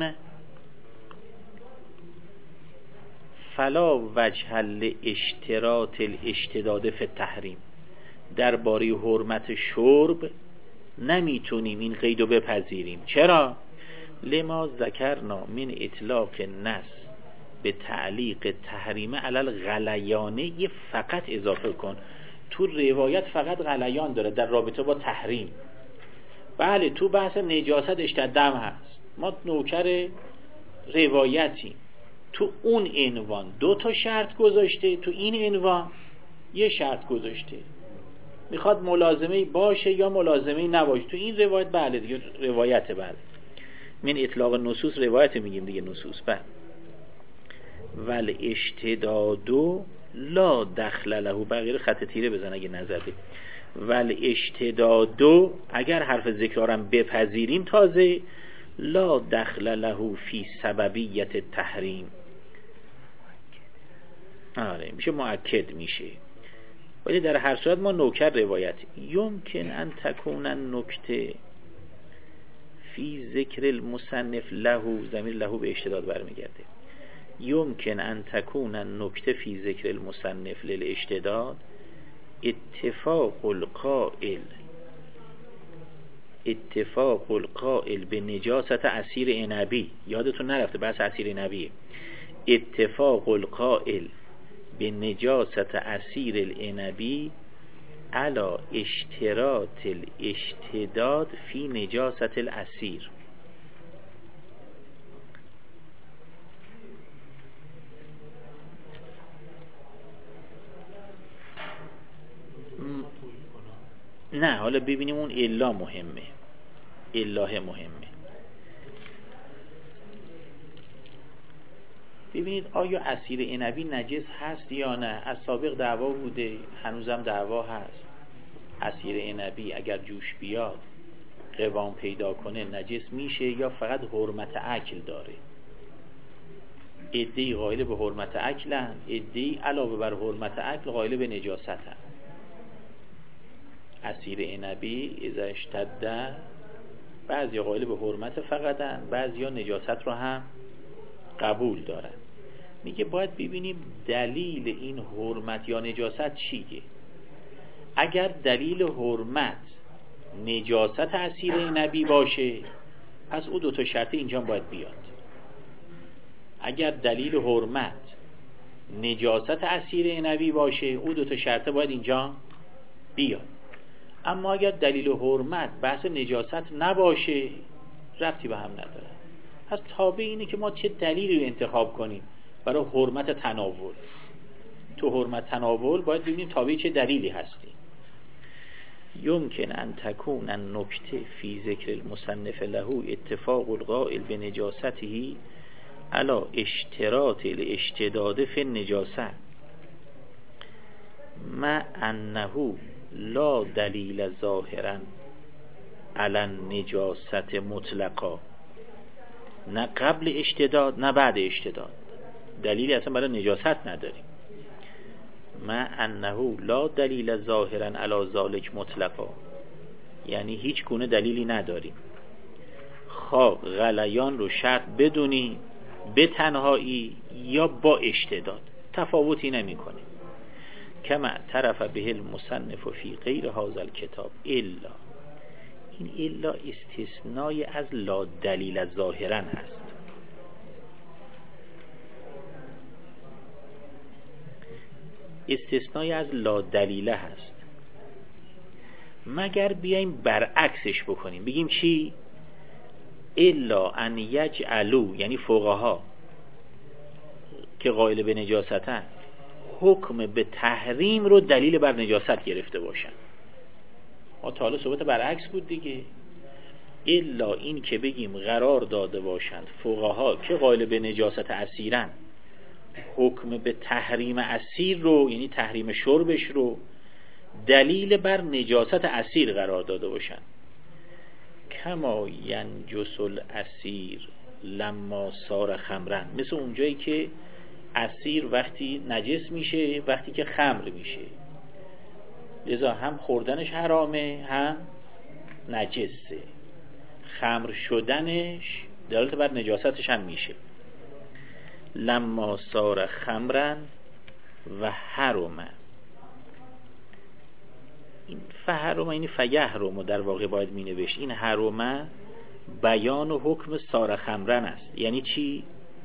فلا وجه لاشتراط الاشتداد فی التحریم، درباره حرمت شرب نمیتونیم این قیدو بپذیریم. چرا؟ لما ذکرنا من اطلاق النص به تعلیق تحریم علی الغلیانه، فقط اضافه کن تو روایت فقط غلیان داره در رابطه با تحریم. بله تو بحث نجاست اشتدام هست، ما نوکر روایتیم، تو اون عنوان 2 شرط گذاشته، تو این عنوان 1 شرط گذاشته، میخواد ملازمه باشه یا ملازمه نباشه. تو این روایت بله دیگه روایت، بله من اطلاق نصوص روایت میگیم دیگه، نصوص بله. ول اشتدادو لا دخل له، بقیه خط تیره بزن اگه نزده. ول اشتدادو اگر حرف ذکرارم بپذیریم تازه، لا دخل له فی سببیت التحریم، آره میشه مؤکد میشه. ولی در هر صورت ما نوکر روایت. یمکن ان تکون النکته فی ذکر المصنف له، ضمیر له به اشتداد برمیگرده. یمکن ان تکون النکته فی ذکر المصنف للاشتداد اتفاق القائل به نجاست عصیر عنبی. یادتون نرفته بحث عصیر عنبیه. اتفاق القائل به نجاست عصیر العنبی علی اشتراط الاشتداد فی نجاست العصیر. نه حالا ببینیم اون الا مهمه، الله مهمه. ببینید آیا عصیر عنبی نجس هست یا نه؟ از سابق دعوا بوده، هنوزم دعوا هست. عصیر عنبی اگر جوش بیاد قوام پیدا کنه نجس میشه یا فقط حرمت اکل داره؟ عده‌ای قائل به حرمت اکلن، عده‌ای علاوه بر حرمت اکل قائل به نجاستن. عصیر عنبی اذا اشتد، بعضی قائل به حرمت فقطن، بعضی نجاست رو هم قبول دارن. میگه باید ببینیم دلیل این حرمت یا نجاست چیه. اگر دلیل حرمت نجاست عصیر عنبی باشه پس او 2 شرط اینجا باید بیاد. اگر دلیل حرمت نجاست عصیر عنبی باشه او 2 شرط باید اینجا بیاد. اما اگر دلیل حرمت بحث نجاست نباشه ربطی به هم نداره. پس تابع اینه که ما چه دلیلی رو انتخاب کنیم برای حرمت تناول. تو حرمت تناول باید ببینیم تابع چه دلیلی هستی. یمکن ان تکون النکته فی ذکر المصنف له اتفاق القائل به نجاسته علی اشتراط الاشتداد فی النجاسه مع انه لا دلیل ظاهرا علی النجاست مطلقا، نه قبل اشتداد نه بعد اشتداد، دلیلی اصلا برای نجاست نداریم. مع انه لا دلیل ظاهرا علی ذالک مطلقا، یعنی هیچ گونه دلیلی نداریم. خواه غلیان رو شرط بدونی به تنهایی یا با اشتداد، تفاوتی نمی کنه. کما طرف به المصنف فی غیر هذا الکتاب الا، این الا استثنای از لا دلیل ظاهرا هست. استثنای از لا دلیله هست، مگر بیایم برعکسش بکنیم، بگیم چی؟ الا ان یجعلوا، یعنی فقها که قائل به نجاستن حکم به تحریم رو دلیل بر نجاست گرفته باشن. تا حالا صحبت برعکس بود دیگه. الا این که بگیم قرار داده باشند فقها که قائل به نجاست عصیرن حکم به تحریم عصیر رو، یعنی تحریم شربش رو دلیل بر نجاست عصیر قرار داده باشند. کما ینجس العصیر لما صار خمرن، مثل اونجایی که عصیر وقتی نجس میشه وقتی که خمر میشه، لذا هم خوردنش حرامه هم نجسه، خمر شدنش دلالت بر نجاستش هم میشه. لما صار خمرن و حرمه، این فحرمه این فیحرمه در واقع باید می نوشت. این حرمه بیان و حکم صار خمرن است. یعنی چی؟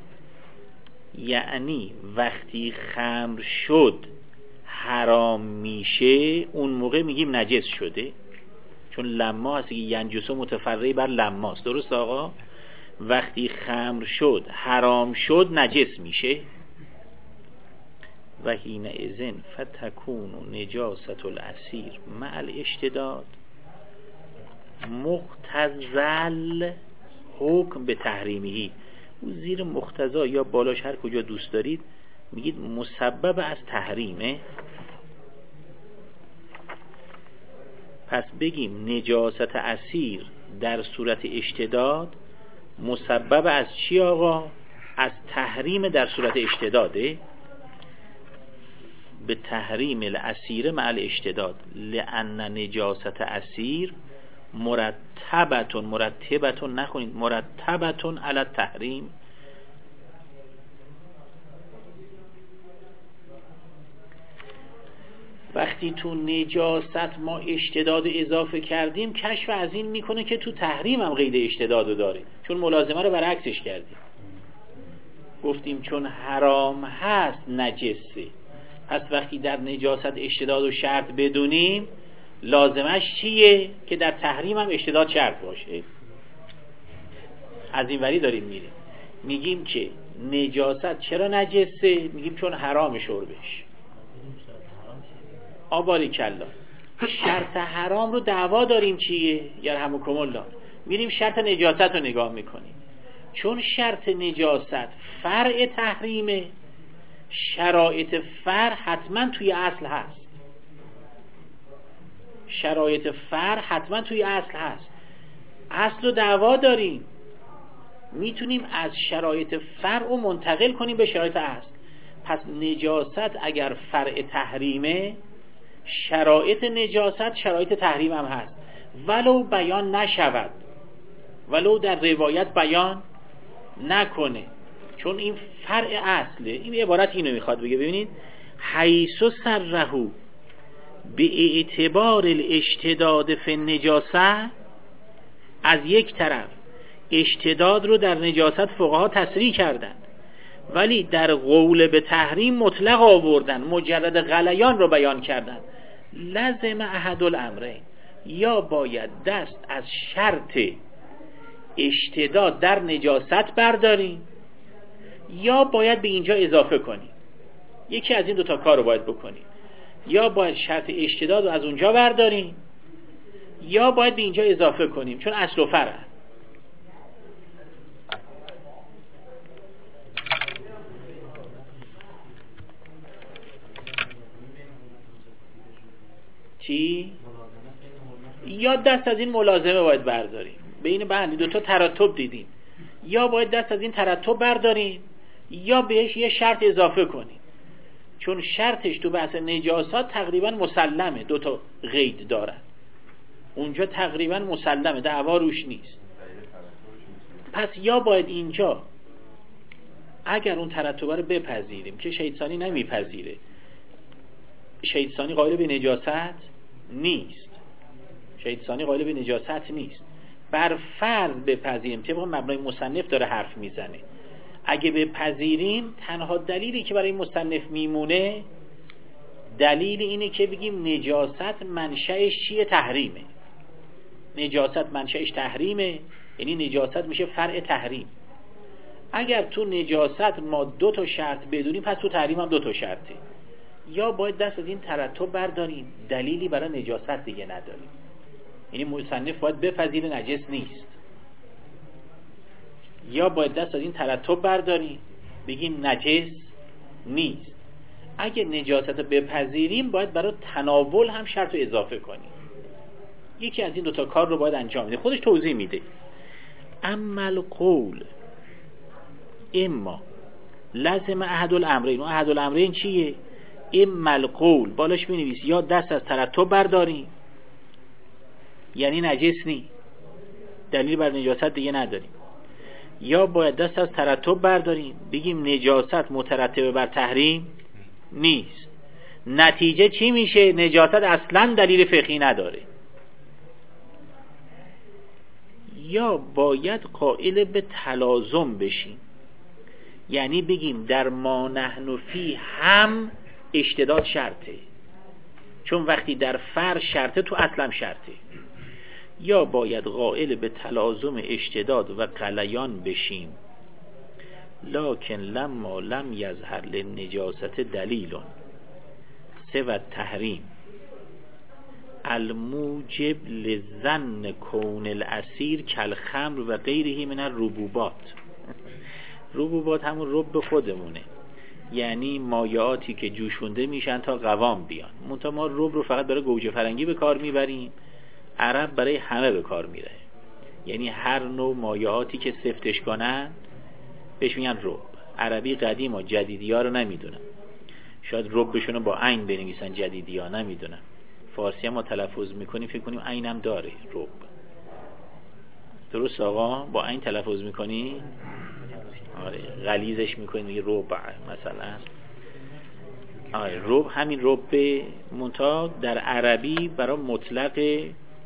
یعنی وقتی خمر شد حرام میشه، اون موقع میگیم نجس شده، چون لما هست که ینجسو متفرعی بر لماست. درست آقا؟ وقتی خمر شد حرام شد نجس میشه. و حین اذن فتکون نجاست العصیر مع الاشتداد مقتضل حکم به تحریمی. او زیر مقتضا یا بالاش هر کجا دوست دارید میگید مسبب از تحریمه. پس بگیم نجاست عصیر در صورت اشتداد مسبب از چی آقا؟ از تحریم در صورت اشتداده. به تحریم العصیر مع الاشتداد لأن نجاست عصیر مرتبتون نخونید مرتبتون علی تحریم. وقتی تو نجاست ما اشتداد اضافه کردیم، کشف از این میکنه که تو تحریم هم قید اشتداد داره، چون ملازمه رو برعکسش کردیم. گفتیم چون حرام هست نجسه، پس وقتی در نجاست اشتداد و شرط بدونیم لازمش چیه؟ که در تحریم هم اشتداد شرط باشه. از این وری داریم میریم میگیم که نجاست چرا نجسه؟ میگیم چون حرام شربش. آباری کلا شرط حرام رو دعوا داریم چیه؟ یرحمکم الله. میریم شرط نجاست رو نگاه میکنیم، چون شرط نجاست فرع تحریمه، شرایط فرع حتما توی اصل هست. شرایط فرع حتما توی اصل هست. اصل رو دعوا داریم، میتونیم از شرایط فرع رو منتقل کنیم به شرایط اصل. پس نجاست اگر فرع تحریمه، شرایط نجاست شرایط تحریم هم هست، ولو بیان نشود، ولو در روایت بیان نکنه، چون این فرع اصله. این عبارت اینو میخواد بگه. ببینید حیث سرهو به اعتبار الاشتداد فی النجاسه، از یک طرف اشتداد رو در نجاست فقها تصریح کردند، ولی در قول به تحریم مطلق آوردن، مجرد غلیان رو بیان کردن. لازم احد الامرین، یا باید دست از شرط اشتداد در نجاست برداریم یا باید به اینجا اضافه کنیم. یکی از این دوتا کار رو باید بکنیم، یا باید شرط اشتداد رو از اونجا برداریم یا باید به اینجا اضافه کنیم، چون اصل و فرع. چی؟ یا دست از این ملازمه باید برداریم. بین بندی دوتا ترتب دیدیم، یا باید دست از این ترتب برداریم یا بهش یه شرط اضافه کنیم، چون شرطش تو بحث نجاسات تقریبا مسلمه، دوتا قید دارن، اونجا تقریبا مسلمه، دعوا روش نیست. پس یا باید اینجا اگر اون ترتبه رو بپذیریم که شیطانی نمیپذیره، شیطانی قائل به نجاست نیست، شیطانی قائل به نجاست نیست، بر فرض بپذیریم، طبق مبنای مصنف داره حرف میزنه، اگه بپذیریم تنها دلیلی که برای مصنف میمونه دلیل اینه که بگیم نجاست منشأش چیه؟ تحریمه. نجاست منشأش تحریمه، یعنی نجاست میشه فرع تحریم. اگر تو نجاست ما دو تا شرط بدونیم، پس تو تحریم هم دو تا شرطه. یا باید دست از این ترتب برداریم، دلیلی برای نجاست دیگه نداریم. یعنی مصنف باید بپذیره نجس نیست، یا باید دست از این ترتب برداریم بگیم نجس نیست. اگه نجاست رو بپذیریم باید برای تناول هم شرط رو اضافه کنیم. یکی از این دوتا کار رو باید انجام میده. خودش توضیح میده. اما القول اما لازم احد الامرین. و احد الامرین چیه؟ اما القول بالاش بنویس یا دست از ترتب برداریم یعنی نجس نی، دلیل بر نجاست دیگه نداریم، یا باید دست از ترتب برداریم بگیم نجاست مترتب بر تحریم نیست. نتیجه چی میشه؟ نجاست اصلا دلیل فقهی نداره. یا باید قائل به تلازم بشیم، یعنی بگیم در ما نحن فی هم اشتداد شرطه، چون وقتی در فر شرطه تو اصلا شرطه. یا باید قائل به تلازم اشتداد و غلیان بشیم، لکن لما لم یظهر للنجاست دلیل سوى التحریم الموجب لظن کون الاسیر کالخمر و غیره من الربوبات. ربوبات همون رب خودمونه، یعنی مایعاتی که جوشونده میشن تا قوام بیان. منتها ما رب رو فقط برای گوجه فرنگی به کار میبریم، عرب برای همه به کار میره. یعنی هر نوع مایعاتی که سفتش کنن بهش میگن رب. عربی قدیم ها جدیدی ها رو نمیدونن، شاید ربشون رو با عین بنویسن، جدیدی ها نمیدونن. فارسی هم ما تلفظ میکنیم فکر کنیم عین هم داره رب. درست آقا؟ با عین تلفظ میکنی؟ آره. غلیظش میکنیم میگه ربع مثلا. آره رب همین رب، منتها در عربی برای مطلق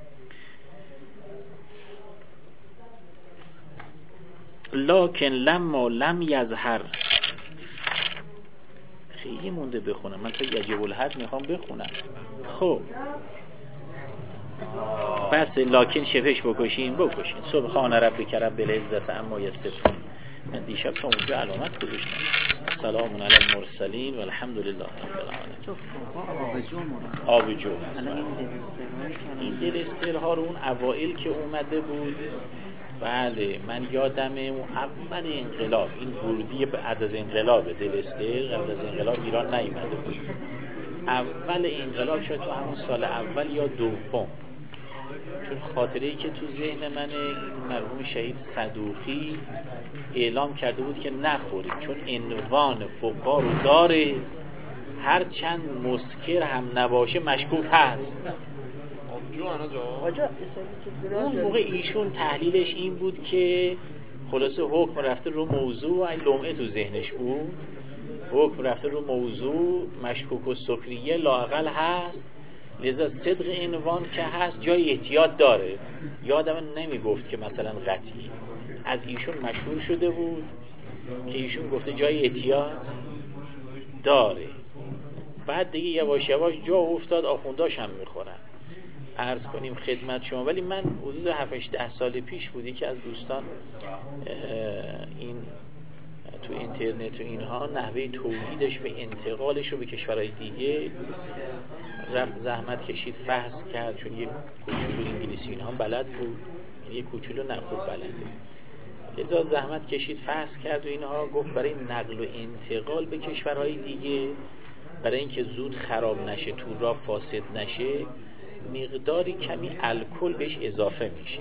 لکن لما لم یظهر. خیلی مونده بخونم من، تا یجب الحد میخوام بخونم. خب بس لکن شفش بکشین سبحان ربک رب العزت عما یصفون. من دیشب تا اونجا علامت گذاشتم. سلام علی المرسلین و الحمد لله رب العالمین. آبجو این دلسترها رو اون اوائل که اومده بود، بله من یادم اون اول انقلاب، این ورودی بعد از انقلاب دلستر قبل از انقلاب ایران نیومده بود. اول انقلاب شد تو همون سال اول یا دوم، چون خاطره‌ای که تو ذهن من مرحوم شهید صدوقی اعلام کرده بود که نخورید، چون عنوان فقها رو داره، هر چند مسکر هم نباشه مشکوک هست. اون موقع ایشون تحلیلش این بود که خلاصه حکم رفته رو موضوع، این لمعه تو ذهنش بود، حکم رفته رو موضوع، مشکوک و سکریه لااقل هست، لذا صدق عنوان که هست جای احتیاط داره. یادم نمی گفت که مثلا قطعی، از ایشون مشهور شده بود که ایشون گفته جای احتیاط داره. بعد دیگه یواش یواش جا افتاد، آخونداش هم میخورن. عرض کنیم خدمت شما، ولی من حدود 7-8 سال پیش بودی که از دوستان این تو اینترنت و اینها نحوه تولیدش و انتقالش رو به کشورهای دیگه رفت زحمت کشید فحص کرد، چون یک کوچولو انگلیسی اینها بلد بود، یک کوچولو نه خوب بلده، لذا زحمت کشید فحص کرد و اینها گفت برای نقل و انتقال به کشورهای دیگه، برای اینکه زود خراب نشه، تو را فاسد نشه، مقداری کمی الکل بهش اضافه میشه.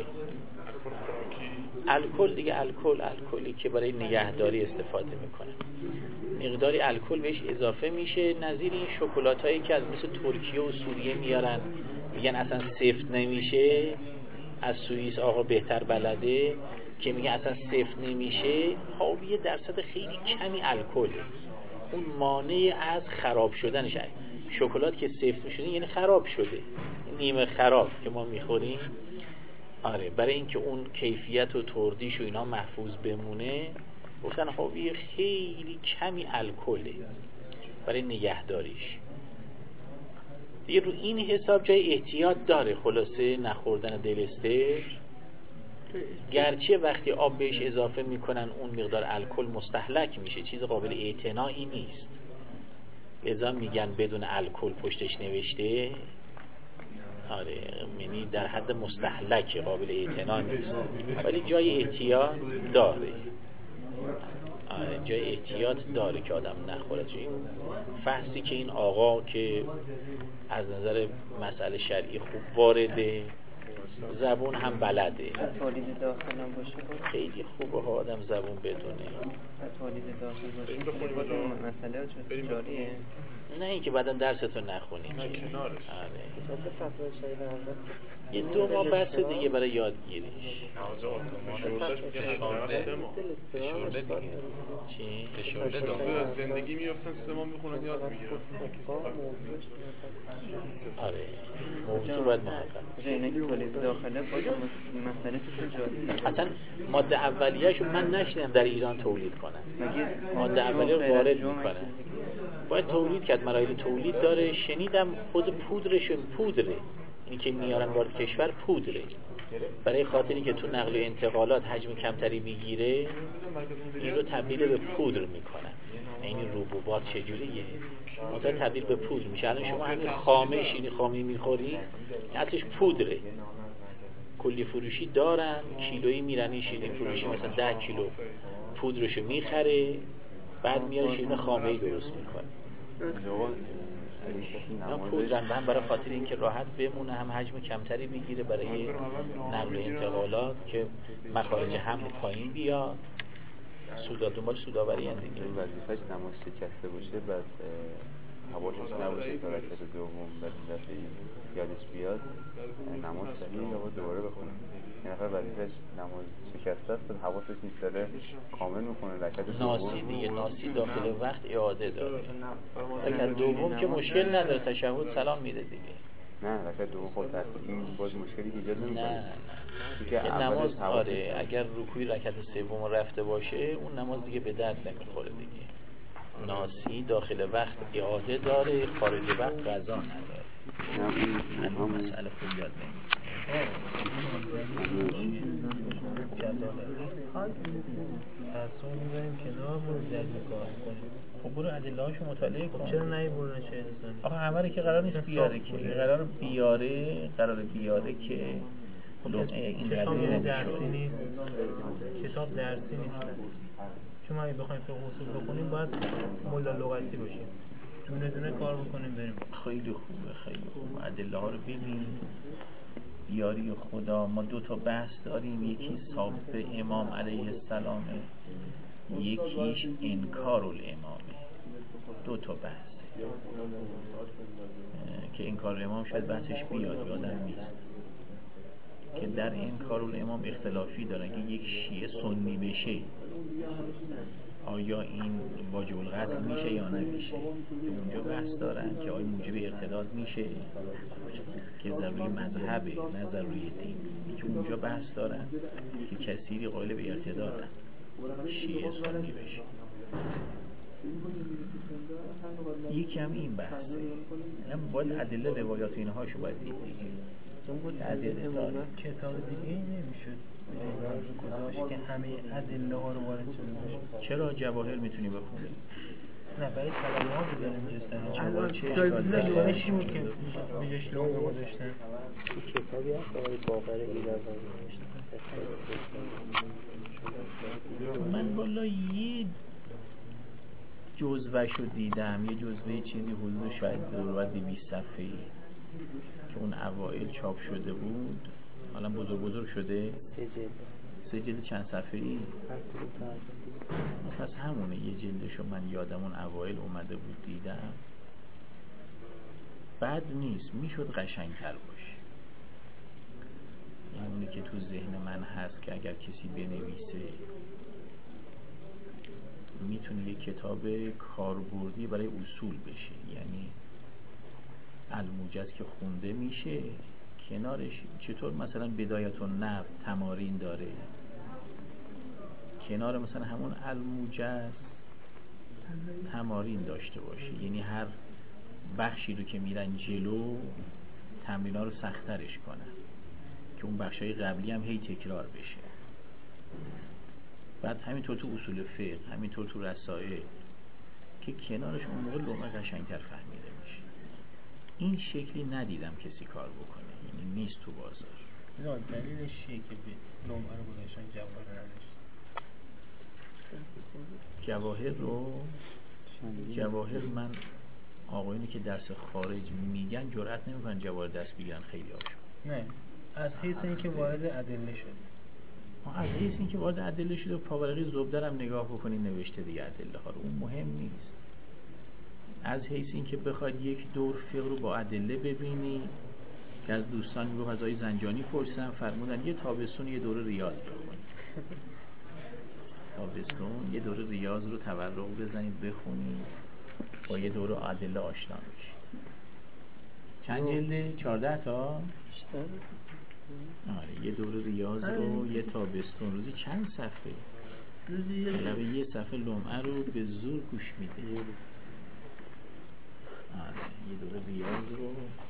الکل دیگه الکلی که برای نگهداری استفاده میکنه، مقداری الکل بهش اضافه میشه، نظیر این شکلاتایی که از مثل ترکیه و سوریه میارن میگن اصلا سفت نمیشه، از سوئیس آقا بهتر بلده که میگه اصلا سفت نمیشه، حاوی درصد خیلی کمی الکله، اون مانع از خراب شدنش. شکلات که سفت میشه یعنی خراب شده، نیمه خراب که ما میخوریم. آره برای اینکه اون کیفیت و تردیش و اینا محفوظ بمونه گفتن حاوی خیلی کمی الکله برای نگهداریش. دیگه رو این حساب جای احتیاط داره خلاصه نخوردن دلستر، گرچه وقتی آب بهش اضافه میکنن اون مقدار الکل مستهلک میشه، چیز قابل اعتنایی نیست، لذا میگن بدون الکل پشتش نوشته. آره، یعنی در حد مستهلک قابل اعتنا نیست، ولی جای احتیاط داره. آره، جای احتیاط داره که آدم نخوره. چون فحصی که این آقا که از نظر مسئله شرعی خوب وارده، زبون هم بلده، تولید داخل هم باشه خیلی خوبه ها آدم زبون بدونه. تولید داخل باشه مسئله چون جاریه، نه اینکه بعدا درستو نخونی. نه کنارش. یه 2 ماه بس دیگه برای یادگیریش. فشرده دیگه. چی؟ فشرده داخل زندگی میافتن 3 ماه میخونن یاد میگیرن. آره، موضوع باید محقق. اینه که تولید داخله باشه مسئله توشون جاریه. اصلا ماده اولیه‌شو من نشیدم در ایران تولید کنن. ماده اولیه رو وارد میکنن، باید تولید کرد، مراحل تولید داره. شنیدم خود پودره، اینی که میارن وارد کشور پودره، برای خاطری که تو نقل و انتقالات حجم کمتری میگیره این رو تبدیل به پودر میکنن. این روبوبات چجوریه؟ مثلا تبدیل به پودر میشه. الان شما همین خامه شیرینی خامی میخوری، اصلش پودره. کلی فروشی دارن، کیلویی میرن این شیرینی فروشی، مثلا 10 کیلو پودرشو میخره، بعد میاره شیرینی خامه‌ای درست میکنه. اینا پودرن، هم برای خاطر اینکه راحت بمونه، هم حجم کمتری بگیره برای نقل و انتقالات، که مخارج حمل پایین بیاد. دنبال سودآوری هم دیگه. وظیفه‌اش نماز شکسته باشه، بعد حواسش نباشه تا رکعت دوم بعد دفعه یادش بیاد نماز صحیح یا دوباره بخونه. این نفر وظیفه‌اش نماز شکسته است، حواسش نیست، داره کامل میخونه رکعت دوم. ناسی دیگه، ناسی داخل وقت اعاده داره. رکعت دوم که مشکل نداره، تشهد سلام میده دیگه. نه رکعت دوم خود این باز مشکلی ایجاد نمی‌کنه. نه که نماز آره، اگر رکوعی رکعت سوم رفته باشه اون نماز دیگه به درد نمیخوره دیگه. ناسی داخل وقت اعاده داره، خارج وقت قضا نداره. همون مسئله خوب یاد نمیگیره. اصلا می‌ذاریم کنار، برو جدید کار کنیم. خب برو ادله‌هاشو مطالعه کن. چرا نمی‌برن چه انسانی؟ آخه همه که قرار نیست بیاره که، قرار بیاره که این کتاب قضیه درسی نیست. کتاب درسی نیست. چون ما اگه بخوایم فقه اصول بخونیم باید ملا لغتی باشیم. دونه دونه کار بکنیم بریم. خیلی خوبه. ادله ها رو ببین. یاری خدا. ما 2 بحث داریم، یکی ثابت امام علیه السلامه، یکیش انکار الامامه. 2 بحث که انکار الامام شاید بحثش بیاد، یادم نیست که در انکار الامام اختلافی دارن که یک شیعه سنی بشه آیا این واجب القتل میشه یا نمیشه، که اونجا بحث دارن که آیا موجب ارتداد میشه که ضروری مذهبه نه ضروری دین، که اونجا بحث دارن که کثیری قائل به ارتدادن شیعه سنی بشه. یکی هم این بحثه، هم باید ادله روایات اینهاشو باید دید دیگه. ادله داره. کتاب دیگه نمیشد گذاشت که همه ادله ها رو وارد شده باشه. چرا جواهر میتونی بخونی؟ نه برای طلبه ها بذاریم میرستن. الان چه دانشی بود که بیجاش لغه گذاشتن. کتابی هست آقای باقر ایرانی من والا یه جزوهشو دیدم، یه جزوه چیزی حدود شاید ضرورت 200 صفحه‌ای که اون اوائل چاپ شده بود، حالا بزرگ شده 3 جلد چند صفحه‌ای، پس همونه. یه جلدشو من یادم اون اوائل اومده بود دیدم. بد نیست، میشد قشنگتر باشه. این اونی که تو ذهن من هست که اگر کسی بنویسه میتونه یه کتاب کاربردی برای اصول بشه. یعنی الموجز که خونده میشه، کنارش چطور مثلا بدایت النحو تمارین داره، کنار مثلا همون الموجز تمارین داشته باشه، یعنی هر بخشی رو که میرن جلو تمرینا رو سخت‌ترش کنن که اون بخشای قبلی هم هی تکرار بشه. بعد همینطور تو اصول فقه، همینطور تو رسائل، که کنارش اون موقع لغت قشنگتر فهمیده میشه. این شکلی ندیدم کسی کار بکنه، یعنی نیست تو بازار. دلیلش چیه که لمعه رو گذاشتن جواهر نداشت؟ جواهر من آقایونی که درس خارج میگن جرئت نمیکنن جواهر دست بگیرن خیلی هاشون. نه از حیث اینکه وارد ادله شد. از حیث اینکه وارد ادله شده و پاورقی زبده هم نگاه بکنید نوشته دیگه ادله ها رو، اون مهم نیست. از حیث اینکه بخواید یک دور فقه رو با ادله ببینی که از دوستان میگفت از آقای زنجانی پرسیدن فرمودن یه تابستون یه دوره ریاض بخونید. تابستون یه دوره ریاض رو تورق بزنید بخونید با یه دوره ادله آشنا بشید. چند جلده؟ 14 تا؟ آره یه دوره ریاض رو یه تابستون روزی چند صفحه؟ علاوه یه صفحه لمعه رو به زور گوش میده. آره یه دوره ریاض رو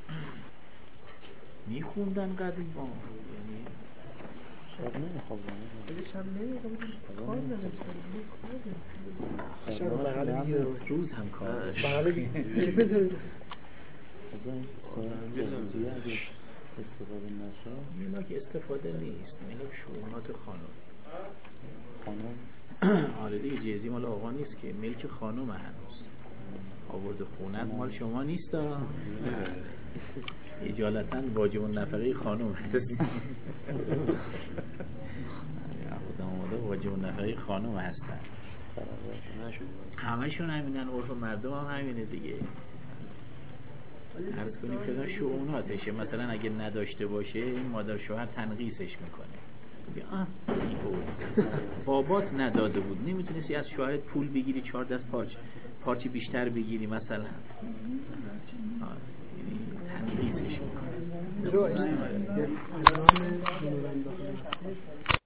میخوندن قدیم با یعنی شب نمیخوابم شب نمیخوابم کار نداشتم شب بغل روز هم کار بغل چی بذارید از این ساعت اگه استفاده نشه اینا که استفاده نیست، اینا شؤونات خانم. آره دیگه جزئی مال آقا نیست که، ملک خانم هنوز آورده خونت مال شما نیست. اجالتا واجب النفقه خانم هست. خودم آمده واجب النفقه خانم هستن، همشون همینن، عرف مردم هم همینه دیگه. عرض کنیم که شؤوناتشه، مثلا اگه نداشته باشه این مادر شوهر تنقیصش میکنه. بابات نداده بود نمیتونستی از شوهرت پول بگیری 4 دست پارچه بیشتر بگیری مثلا، تنقیصش میکنه.